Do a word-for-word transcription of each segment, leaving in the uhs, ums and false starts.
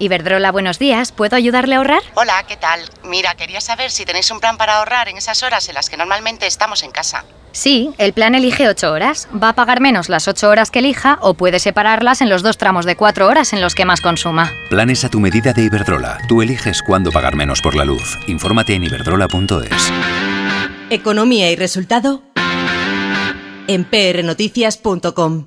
Iberdrola, buenos días. ¿Puedo ayudarle a ahorrar? Hola, ¿qué tal? Mira, quería saber si tenéis un plan para ahorrar en esas horas en las que normalmente estamos en casa. Sí, el plan elige ocho horas. Va a pagar menos las ocho horas que elija o puede separarlas en los dos tramos de cuatro horas en los que más consuma. Planes a tu medida de Iberdrola. Tú eliges cuándo pagar menos por la luz. Infórmate en iberdrola punto es. Economía y resultado en p r noticias punto com.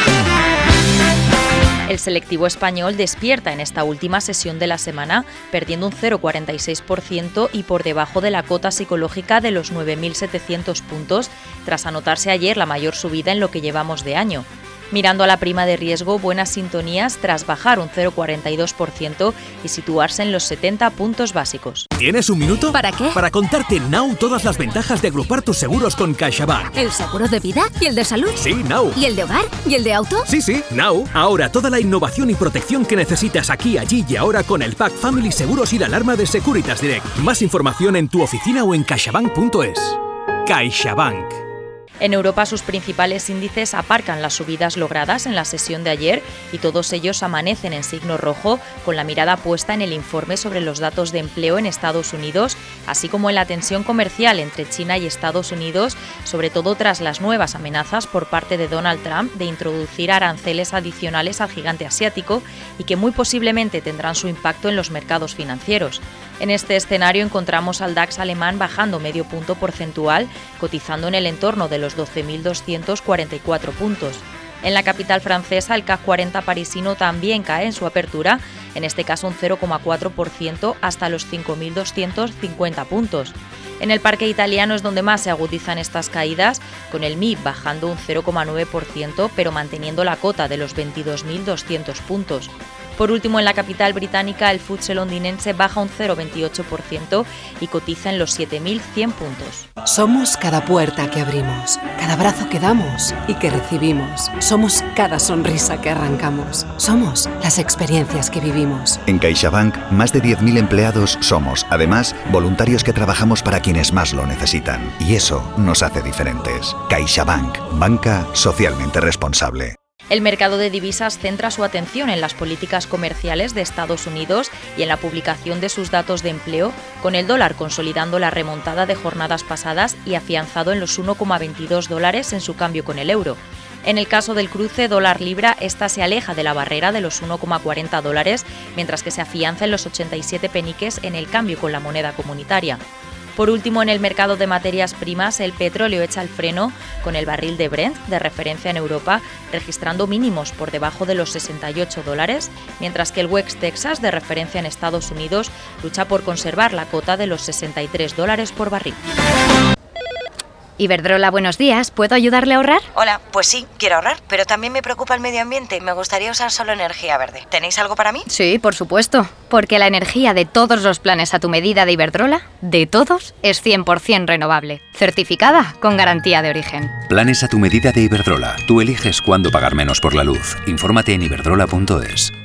El selectivo español despierta en esta última sesión de la semana, perdiendo un cero coma cuarenta y seis por ciento y por debajo de la cota psicológica de los nueve mil setecientos puntos, tras anotarse ayer la mayor subida en lo que llevamos de año. Mirando a la prima de riesgo, buenas sintonías tras bajar un cero coma cuarenta y dos por ciento y situarse en los setenta puntos básicos. ¿Tienes un minuto? ¿Para qué? Para contarte Now todas las ventajas de agrupar tus seguros con CaixaBank. ¿El seguro de vida? ¿Y el de salud? Sí, Now. ¿Y el de hogar? ¿Y el de auto? Sí, sí, Now. Ahora toda la innovación y protección que necesitas aquí, allí y ahora con el Pack Family Seguros y la alarma de Securitas Direct. Más información en tu oficina o en caixabank punto es. CaixaBank. En Europa sus principales índices aparcan las subidas logradas en la sesión de ayer y todos ellos amanecen en signo rojo, con la mirada puesta en el informe sobre los datos de empleo en Estados Unidos, así como en la tensión comercial entre China y Estados Unidos, sobre todo tras las nuevas amenazas por parte de Donald Trump de introducir aranceles adicionales al gigante asiático y que muy posiblemente tendrán su impacto en los mercados financieros. En este escenario encontramos al DAX alemán bajando medio punto porcentual, cotizando en el entorno de los doce mil doscientos cuarenta y cuatro puntos. En la capital francesa, el C A C cuarenta parisino también cae en su apertura, en este caso un cero coma cuatro por ciento hasta los cinco mil doscientos cincuenta puntos. En el parque italiano es donde más se agudizan estas caídas, con el M I B bajando un cero coma nueve por ciento, pero manteniendo la cota de los veintidós mil doscientos puntos. Por último, en la capital británica, el F T S E londinense baja un cero coma veintiocho por ciento y cotiza en los siete mil cien puntos. Somos cada puerta que abrimos, cada abrazo que damos y que recibimos. Somos cada sonrisa que arrancamos. Somos las experiencias que vivimos. En CaixaBank, más de diez mil empleados somos, además, voluntarios que trabajamos para quienes más lo necesitan. Y eso nos hace diferentes. CaixaBank, banca socialmente responsable. El mercado de divisas centra su atención en las políticas comerciales de Estados Unidos y en la publicación de sus datos de empleo, con el dólar consolidando la remontada de jornadas pasadas y afianzado en los uno coma veintidós dólares en su cambio con el euro. En el caso del cruce dólar-libra, esta se aleja de la barrera de los uno coma cuarenta dólares, mientras que se afianza en los ochenta y siete peniques en el cambio con la moneda comunitaria. Por último, en el mercado de materias primas, el petróleo echa el freno con el barril de Brent, de referencia en Europa, registrando mínimos por debajo de los sesenta y ocho dólares, mientras que el West Texas, de referencia en Estados Unidos, lucha por conservar la cota de los sesenta y tres dólares por barril. Iberdrola, buenos días. ¿Puedo ayudarle a ahorrar? Hola, pues sí, quiero ahorrar, pero también me preocupa el medio ambiente. Me gustaría usar solo energía verde. ¿Tenéis algo para mí? Sí, por supuesto. Porque la energía de todos los planes a tu medida de Iberdrola, de todos, es cien por ciento renovable. Certificada con garantía de origen. Planes a tu medida de Iberdrola. Tú eliges cuándo pagar menos por la luz. Infórmate en iberdrola punto es.